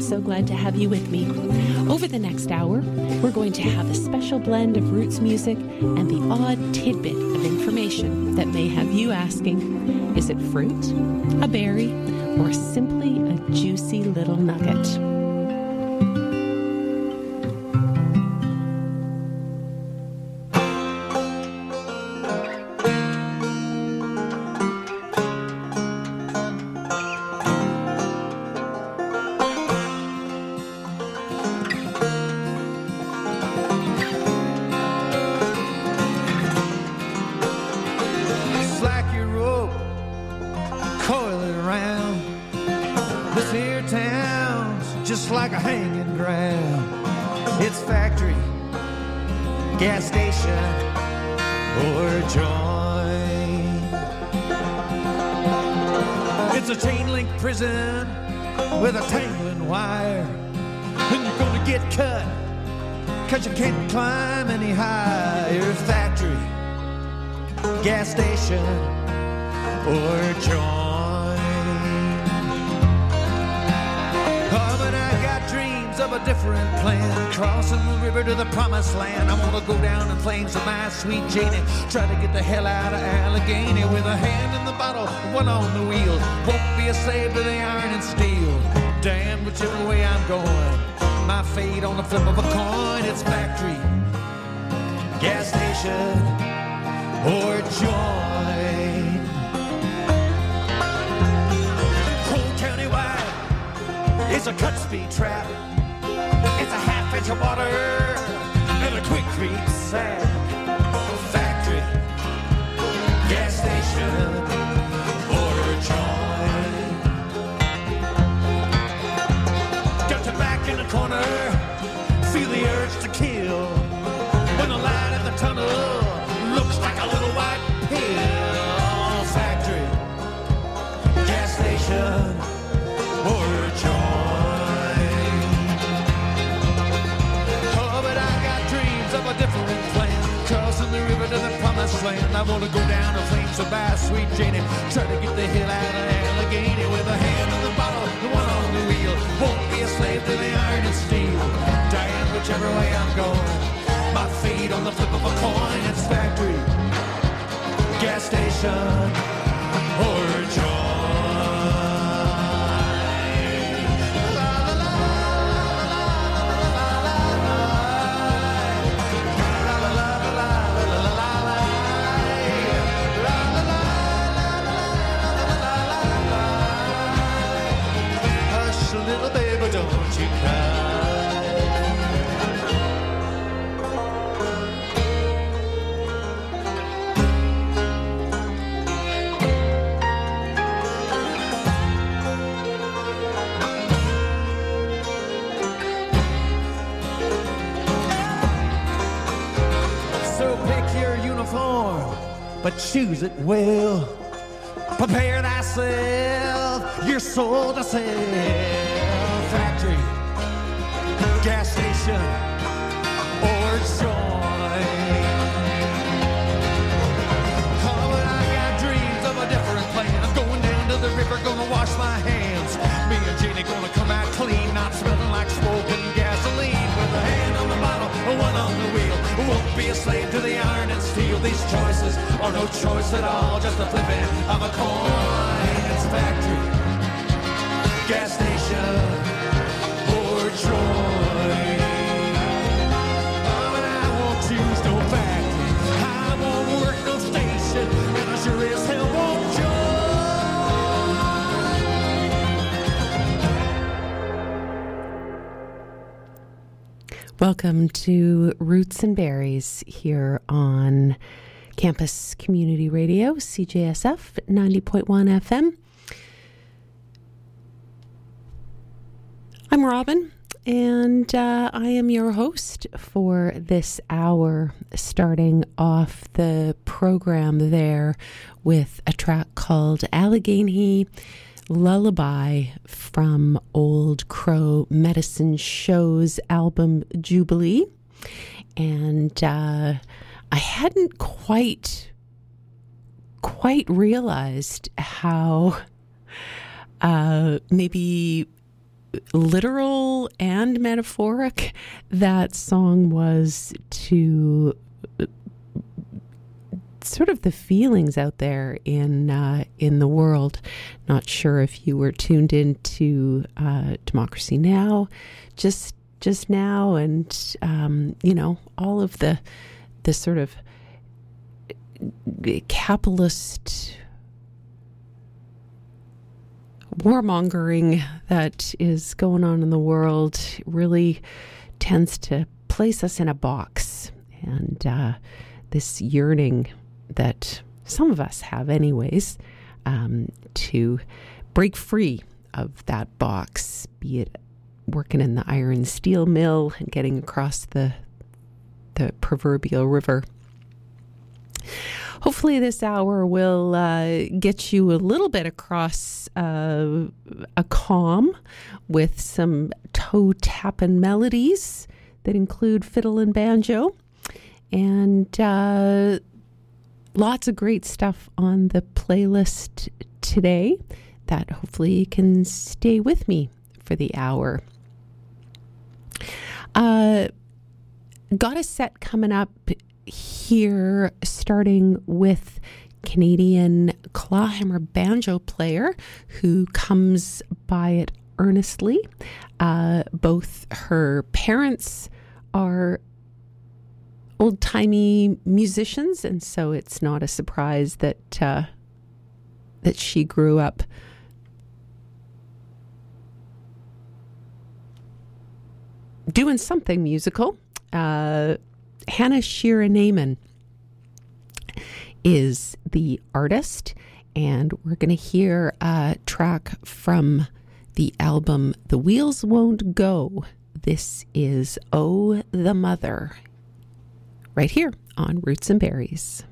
so glad to have you with me. Over the next hour, we're going to have a special blend of roots music and the odd tidbit of information that may have you asking, is it fruit, a berry, or simply a juicy little nugget? With a tangling wire, and you're gonna get cut, 'cause you can't climb any higher. Factory, gas station, or joint. Oh, but I got dreams of a different plan, crossing the river to the promised land. I wanna go down in flames with my sweet Janie, try to get the hell out of Allegheny with a hand in the bottle, one on the wheel. Won't be a slave to the iron and steel. Damn, whichever way I'm going, my fate on the flip of a coin. It's factory, gas station, or joint. Whole county wide, it's a cut speed trap. It's a half inch of water and a quick creek sack. Factory, gas station, or joint. Got your back in the corner, feel the urge to kill. When the light in the tunnel looks like a little white pill. Factory, gas station, or joint. Oh, but I got dreams of a different plan, crossing the river to the promised land. I wanna go down to flames to buy sweet Janie, try to get the hell out of Allegheny with a hand in the bottle, the one on the wheel. Won't be a slave to the iron and steel. Dying whichever way I'm going, my fate on the flip of a coin. It's factory, gas station, or joint. Little baby, don't you cry. So pick your uniform, but choose it well. Prepare thyself, your soul to sell. Factory, gas station, or joint. Oh, but I got dreams of a different plan. I'm going down to the river, gonna wash my hands. Me and Jeannie gonna come out clean, not smelling like smoking gasoline. With a hand on the bottle, one on the wheel. Won't be a slave to the iron and steel. These choices are no choice at all, just a flipping of a coin. It's factory, gas station, or joint. Oh, but I won't choose no factory, I won't work no station, and I sure as hell won't join. Welcome to Roots and Berries here on Campus Community Radio, CJSF 90.1 FM. I'm Robin, and I am your host for this hour, starting off the program there with a track called Allegheny Lullaby from Old Crow Medicine Show's album Jubilee. And I hadn't quite realized how maybe literal and metaphoric that song was to sort of the feelings out there in the world. Not sure if you were tuned into Democracy Now! just now, and all of the sort of capitalist warmongering that is going on in the world really tends to place us in a box, and this yearning that some of us have anyways, to break free of that box, be it working in the iron steel mill and getting across the proverbial river. Hopefully this hour will get you a little bit across a calm with some toe-tapping melodies that include fiddle and banjo, and lots of great stuff on the playlist today that hopefully you can stay with me for the hour. Got a set coming up here, starting with Canadian clawhammer banjo player who comes by it earnestly. Both her parents are old-timey musicians, and so it's not a surprise that she grew up doing something musical. Hannah Sheeran-Naiman is the artist, and we're going to hear a track from the album The Wheels Won't Go. This is Oh the Mother, right here on Roots and Berries.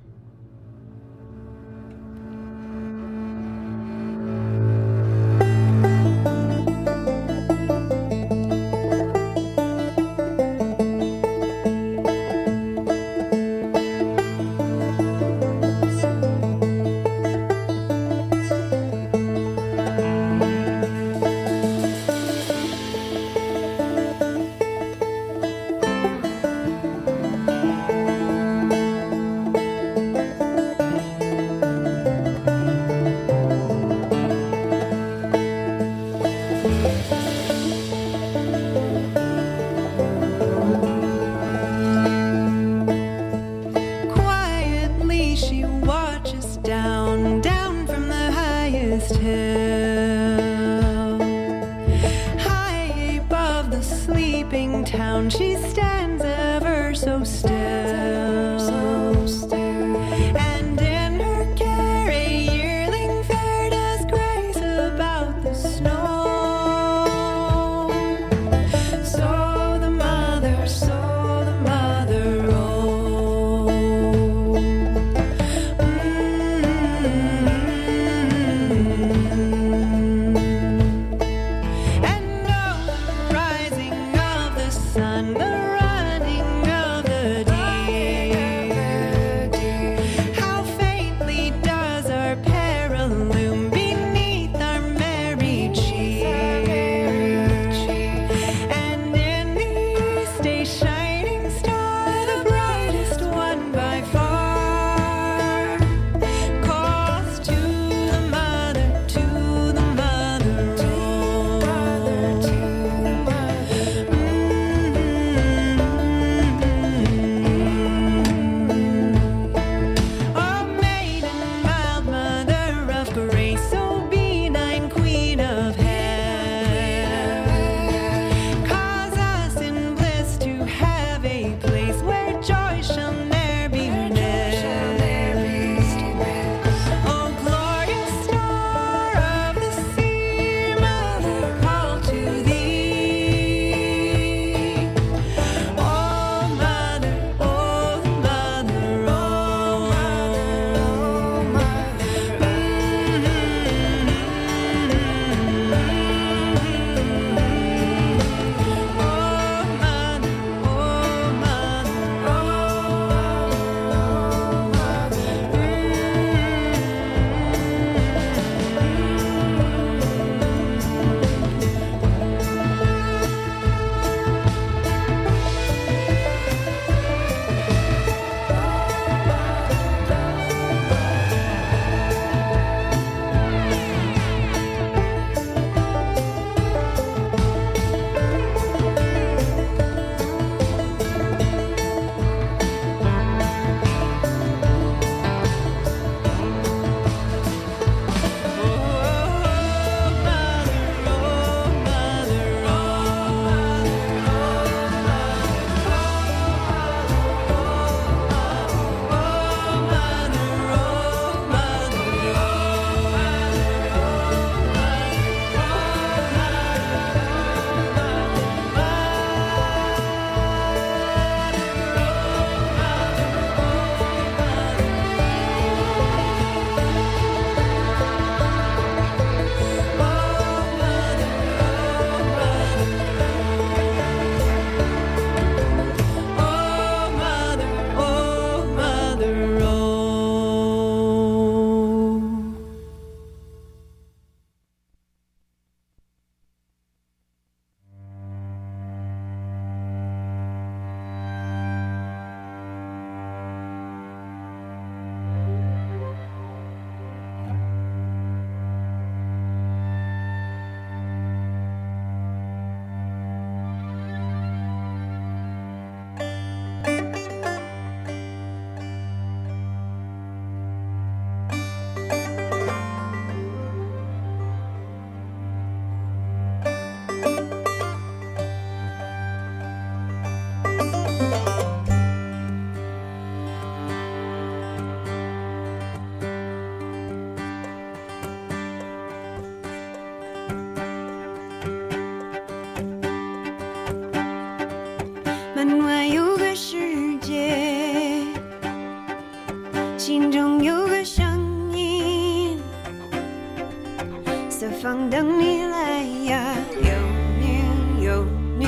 Sun, the running of the deer. 门外有个世界，心中有个声音，四方等你来呀，有你有你。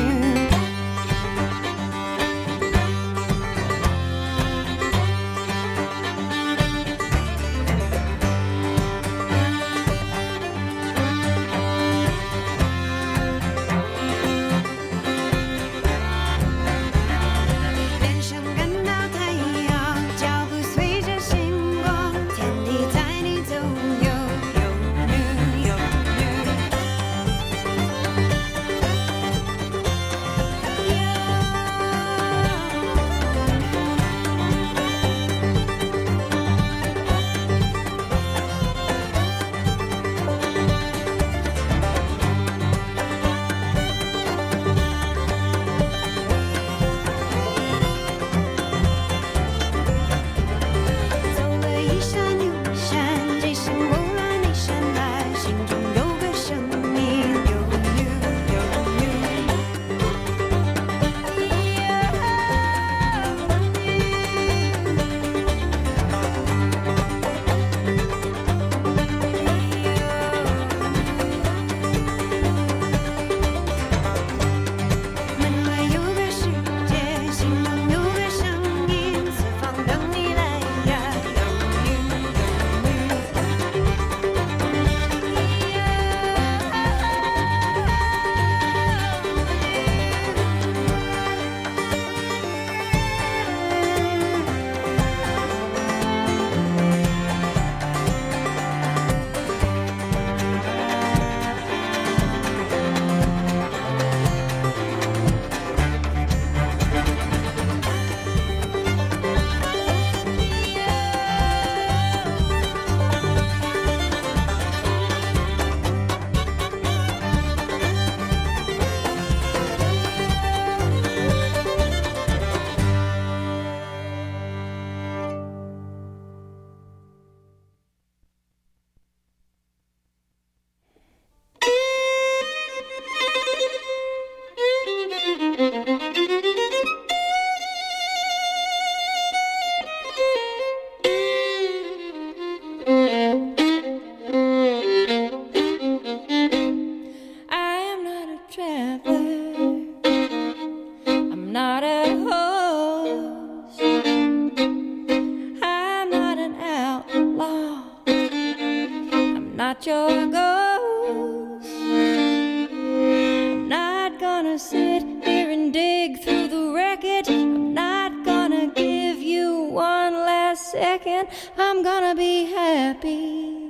I'm gonna be happy.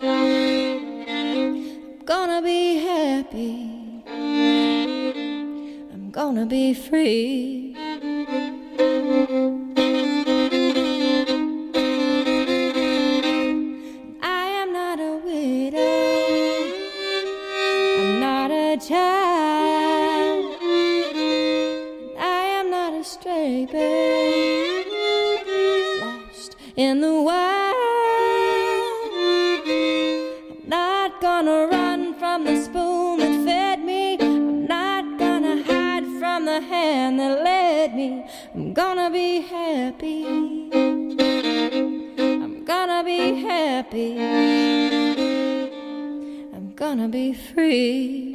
I'm gonna be happy. I'm gonna be free. I am not a widow. I'm not a child. I am not a stray bird lost in the wild. Gonna run from the spoon that fed me. I'm not gonna hide from the hand that led me. I'm gonna be happy. I'm gonna be happy. I'm gonna be free.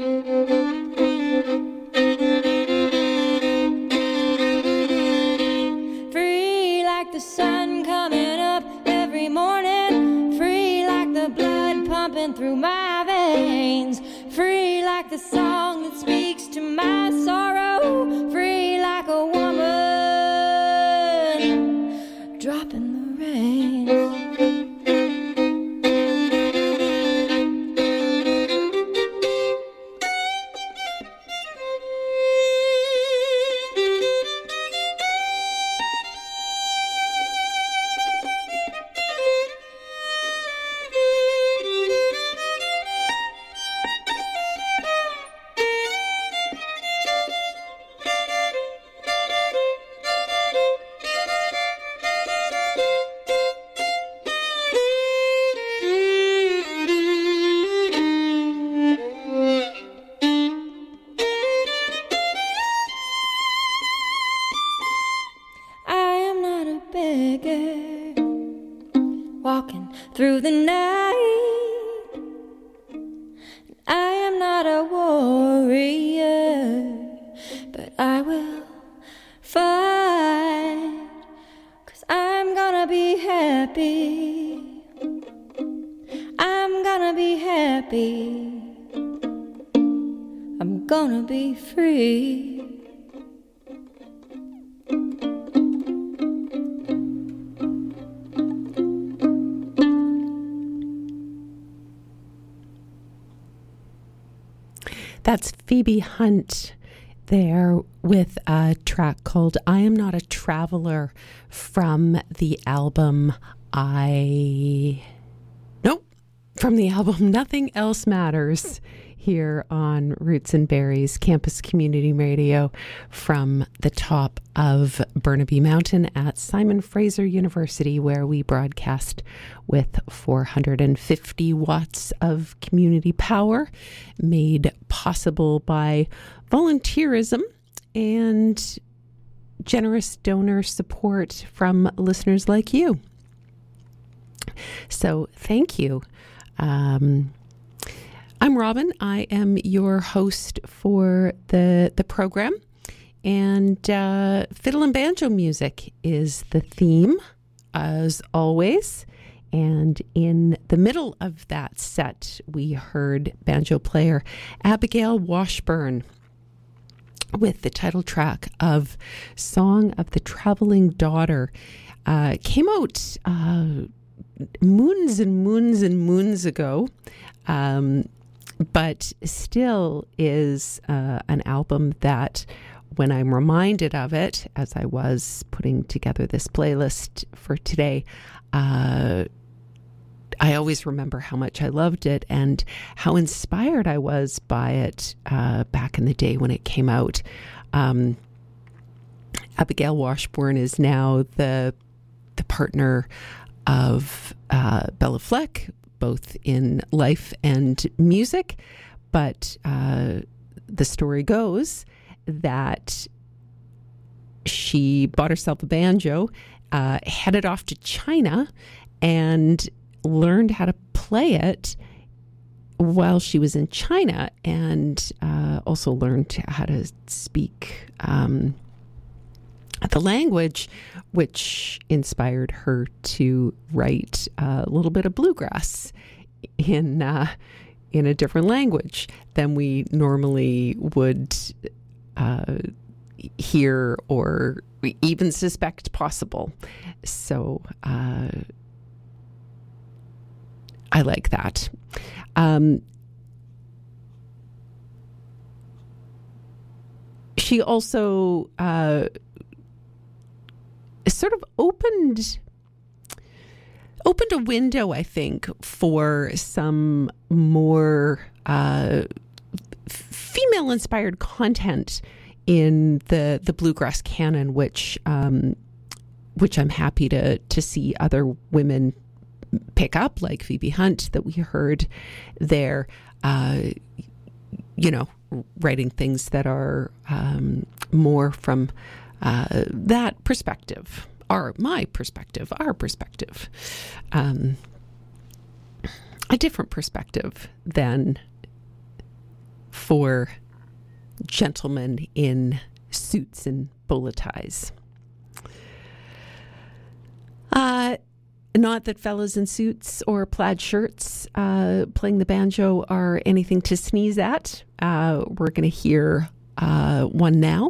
Free like the sun coming up every morning. Free like the blood pumping through my veins. Free like the song that speaks to my sorrow. Free like a woman dropping the rain. through the night. I am not a warrior, but I will fight, 'cause I'm gonna be happy. I'm gonna be happy. I'm gonna be free. That's Phoebe Hunt there with a track called I Am Not a Traveler from the album Nothing Else Matters, here on Roots and Berries Campus Community Radio from the top of Burnaby Mountain at Simon Fraser University, where we broadcast with 450 watts of community power made possible by volunteerism and generous donor support from listeners like you. So thank you. I'm Robin. I am your host for the program, and fiddle and banjo music is the theme, as always. And in the middle of that set, we heard banjo player Abigail Washburn with the title track of Song of the Traveling Daughter. Came out moons and moons and moons ago, but still is an album that, when I'm reminded of it, as I was putting together this playlist for today, I always remember how much I loved it and how inspired I was by it back in the day when it came out. Abigail Washburn is now the partner of Bella Fleck, both in life and music. But the story goes that she bought herself a banjo, headed off to China, and learned how to play it while she was in China, and also learned how to speak the language, which inspired her to write a little bit of bluegrass in a different language than we normally would hear or even suspect possible. So I like that. She also sort of opened a window, I think, for some more female-inspired content in the bluegrass canon, which I'm happy to see other women pick up, like Phoebe Hunt that we heard there, writing things that are more from that perspective, our perspective, a different perspective than for gentlemen in suits and bowler ties. Not that fellas in suits or plaid shirts playing the banjo are anything to sneeze at. We're going to hear one now.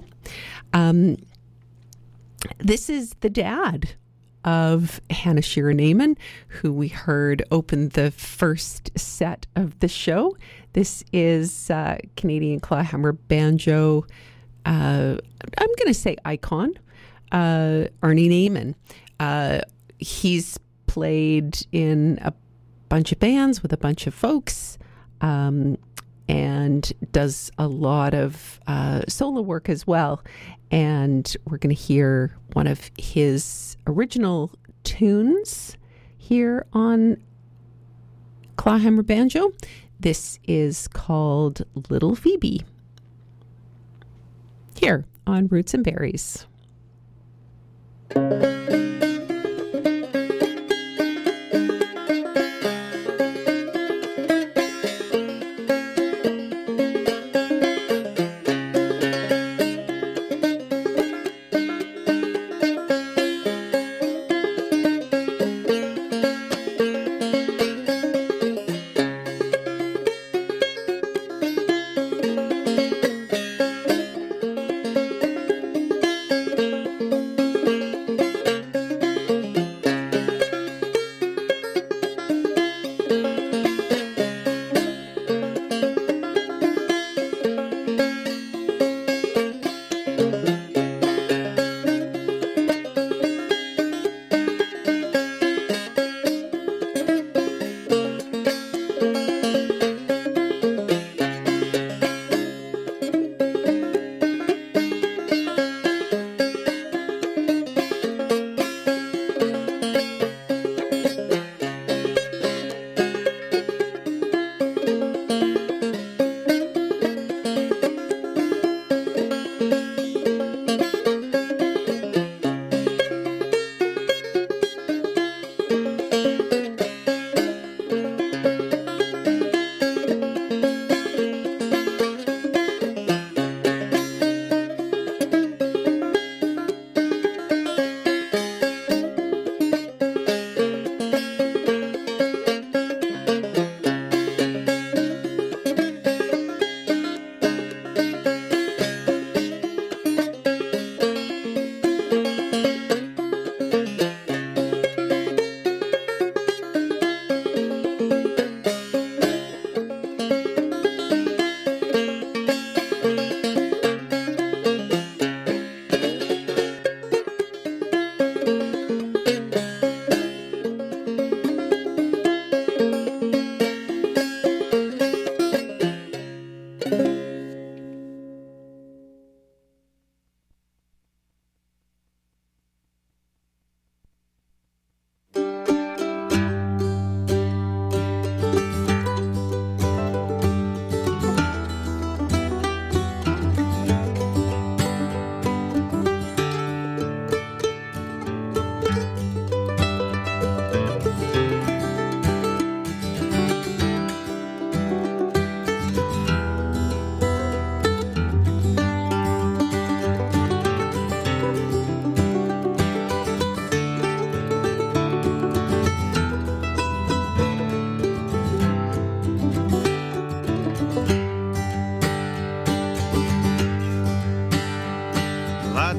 This is the dad of Hannah Shearer Naiman, who we heard open the first set of the show. This is Canadian clawhammer banjo, I'm going to say icon, Arnie Naiman. He's played in a bunch of bands with a bunch of folks, and does a lot of solo work as well. And we're going to hear one of his original tunes here on clawhammer banjo. This is called Little Phoebe, here on Roots and Berries.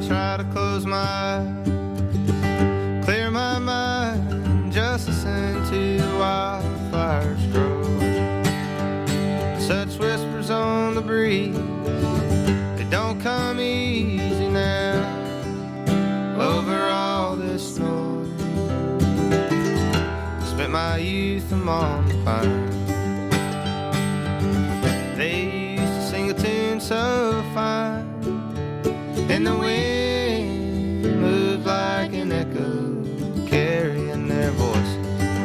try to close my eyes, clear my mind, just listen to the wildfires grow. Such whispers on the breeze, they don't come easy now. Over all this noise, spent my youth among the pines. They used to sing a tune so fine, and the wind moved like an echo, carrying their voices.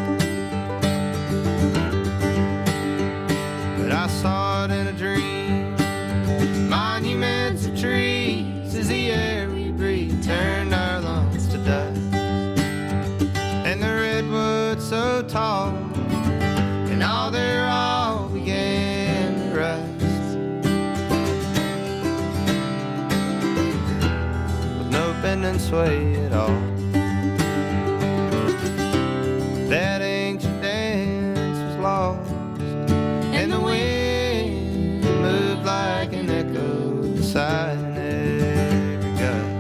But I saw it in a dream, monuments of trees, as the air we breathe turned our lungs to dust, and the redwoods so tall, and all their all began to rust. Bend and sway at all. That ancient dance was lost, and the wind moved like an echo beside an every gust.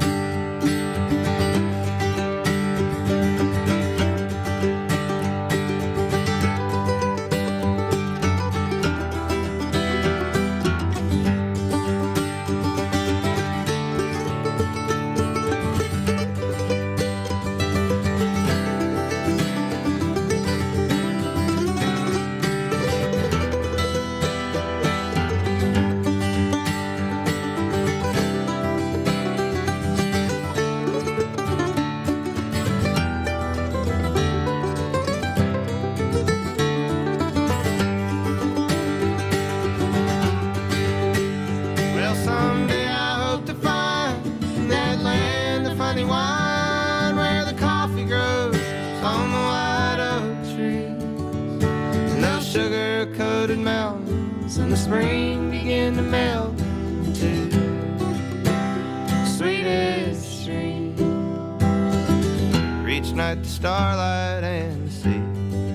Sugar-coated mountains, and the spring began to melt into the sweetest stream. Reach night, the starlight and the sea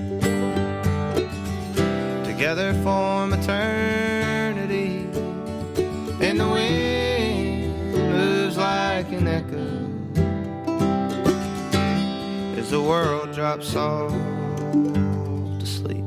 together form eternity, and the wind moves like an echo as the world drops off to sleep.